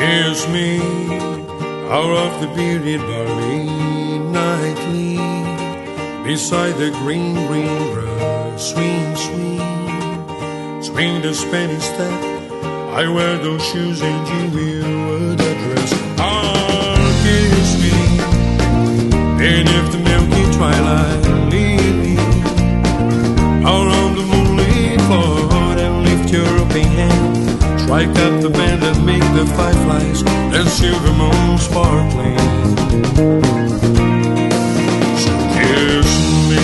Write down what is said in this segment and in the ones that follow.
Kiss me out of the bearded barley nightly, beside the green grass. Swing, swing, swing the Spanish step. I wear those shoes and you wear that dress. Kiss me beneath the milky twilight. Lead me out on the moonlit floor and lift your open hand. Strike up the band and make the fireflies and silver moon sparkling. So kiss me.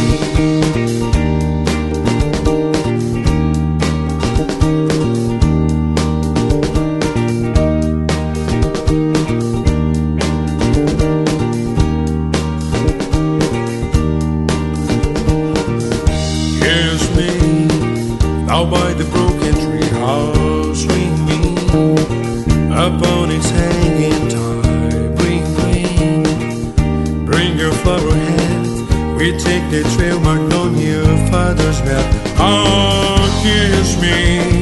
Kiss me out by the broken tree house. Swing me upon its hanging tie. Bring your flower hat. We take the trail marked on your father's map. Kiss me